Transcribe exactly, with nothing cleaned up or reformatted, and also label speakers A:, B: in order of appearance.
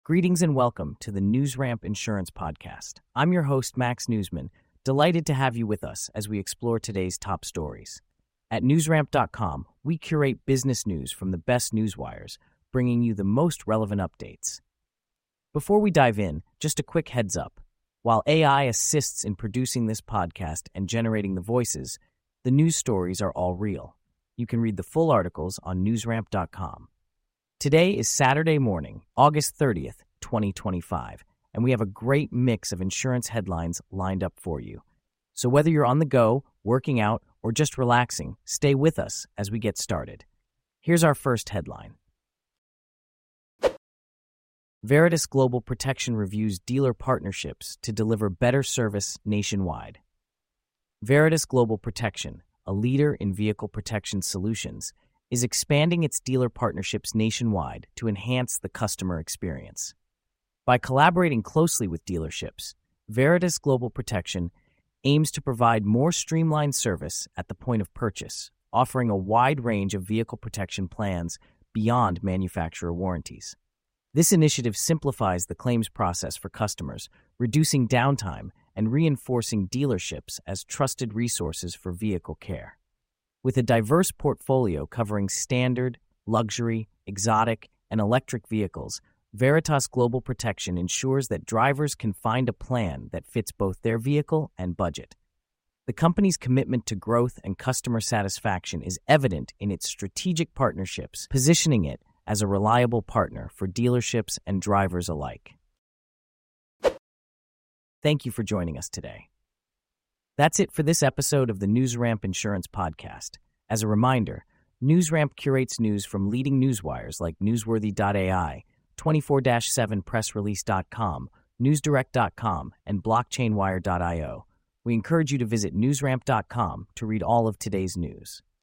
A: Greetings and welcome to the NewsRamp Insurance Podcast. I'm your host, Max Newsman, delighted to have you with us as we explore today's top stories. At newsramp dot com, we curate business news from the best newswires, bringing you the most relevant updates. Before we dive in, just a quick heads up. While A I assists in producing this podcast and generating the voices, the news stories are all real. You can read the full articles on newsramp dot com. Today is Saturday morning, August thirtieth, twenty twenty-five, and we have a great mix of insurance headlines lined up for you. So whether you're on the go, working out, or just relaxing, stay with us as we get started. Here's our first headline. Veritas Global Protection reviews dealer partnerships to deliver better service nationwide. Veritas Global Protection, a leader in vehicle protection solutions, is expanding its dealer partnerships nationwide to enhance the customer experience. By collaborating closely with dealerships, Veritas Global Protection aims to provide more streamlined service at the point of purchase, offering a wide range of vehicle protection plans beyond manufacturer warranties. This initiative simplifies the claims process for customers, reducing downtime and reinforcing dealerships as trusted resources for vehicle care. With a diverse portfolio covering standard, luxury, exotic, and electric vehicles, Veritas Global Protection ensures that drivers can find a plan that fits both their vehicle and budget. The company's commitment to growth and customer satisfaction is evident in its strategic partnerships, positioning it as a reliable partner for dealerships and drivers alike. Thank you for joining us today. That's it for this episode of the NewsRamp Insurance Podcast. As a reminder, NewsRamp curates news from leading newswires like newsworthy dot A I, twenty-four seven press release dot com, newsdirect dot com, and blockchain wire dot io. We encourage you to visit newsramp dot com to read all of today's news.